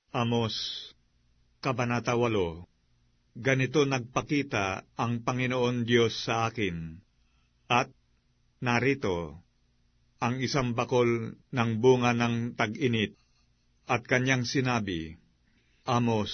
Amos, Kabanata 8. Ganito nagpakita ang Panginoon Diyos sa akin, at narito, ang isang bakol ng bunga ng tag-init, at kanyang sinabi, Amos,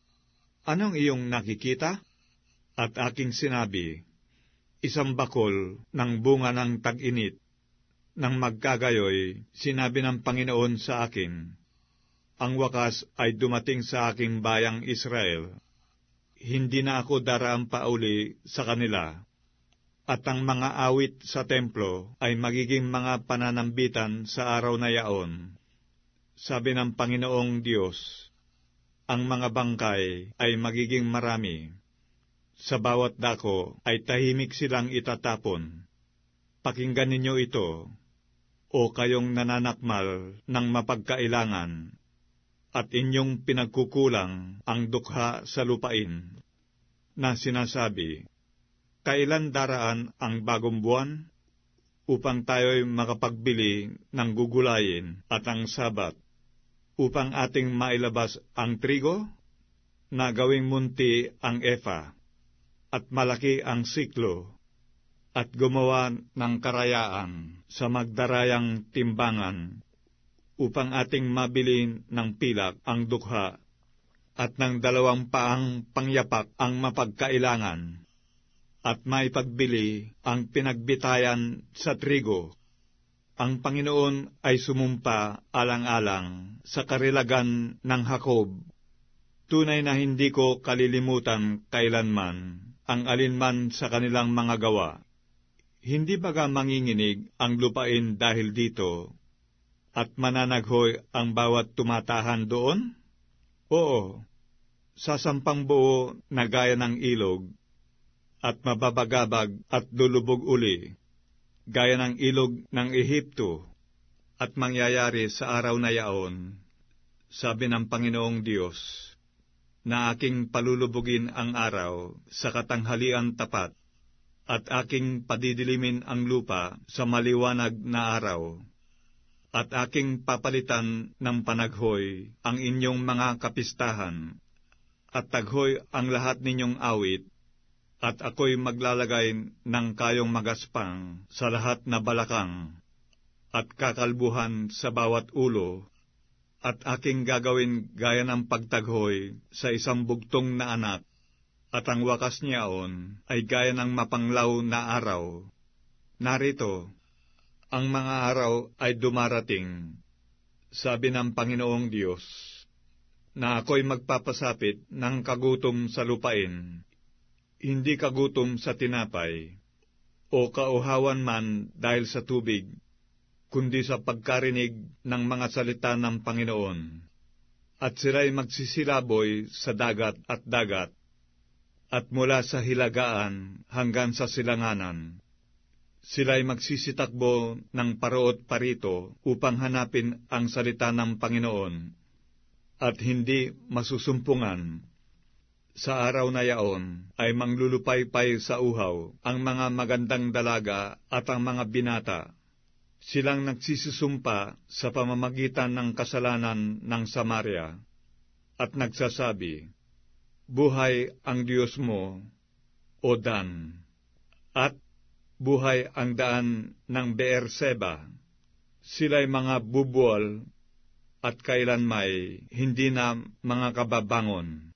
anong iyong nakikita? At aking sinabi, isang bakol ng bunga ng tag-init. Nang magkagayoy, sinabi ng Panginoon sa akin, ang wakas ay dumating sa aking bayang Israel. Hindi na ako daraan pa uli sa kanila, at ang mga awit sa templo ay magiging mga pananambitan sa araw na yaon. Sabi ng Panginoong Diyos, ang mga bangkay ay magiging marami. Sa bawat dako ay tahimik silang itatapon. Pakinggan ninyo ito, o kayong nananakmal ng mapagkailangan, at inyong pinagkukulang ang dukha sa lupain, na sinasabi, kailan daraan ang bagong buwan, upang tayo'y makapagbili ng gugulayin at ang sabat, upang ating mailabas ang trigo, na gawing munti ang efa, at malaki ang siklo, at gumawa ng karayaan sa magdarayang timbangan, upang ating mabili ng pilak ang dukha, at ng 2 paang pangyapak ang mapagkailangan, at maipagbili ang pinagbitayan sa trigo. Ang Panginoon ay sumumpa alang-alang sa karilagan ng Jacob. Tunay na hindi ko kalilimutan kailanman ang alinman sa kanilang mga gawa. Hindi baga manginginig ang lupain dahil dito, at mananaghoy ang bawat tumatahan doon? Oo, sasampang buo na gaya ng ilog, at mababagabag at lulubog uli, gaya ng ilog ng Ehipto, at mangyayari sa araw na yaon, sabi ng Panginoong Diyos, na aking palulubugin ang araw sa katanghalian tapat, at aking padidilimin ang lupa sa maliwanag na araw, at aking papalitan ng panaghoy ang inyong mga kapistahan, at taghoy ang lahat ninyong awit, at ako'y maglalagay ng kayong magaspang sa lahat na balakang, at kakalbuhan sa bawat ulo, at aking gagawin gaya ng pagtaghoy sa isang bugtong na anak, at ang wakas niyaon ay gaya ng mapanglaw na araw. Narito, ang mga araw ay dumarating, sabi ng Panginoong Diyos, na ako'y magpapasapit ng kagutom sa lupain, hindi kagutom sa tinapay, o kauhawan man dahil sa tubig, kundi sa pagkarinig ng mga salita ng Panginoon. At sila'y magsisilaboy sa dagat, at mula sa hilagaan hanggang sa silanganan. Sila'y magsisitakbo ng paroot parito upang hanapin ang salita ng Panginoon, at hindi masusumpungan. Sa araw na yaon ay manglulupaypay sa uhaw ang mga magandang dalaga at ang mga binata. Silang nagsisusumpa sa pamamagitan ng kasalanan ng Samaria, at nagsasabi, buhay ang Diyos mo, O Dan, at buhay ang daan ng Beerseba. Sila'y mga bubual, at kailanmay hindi na mga kababangon.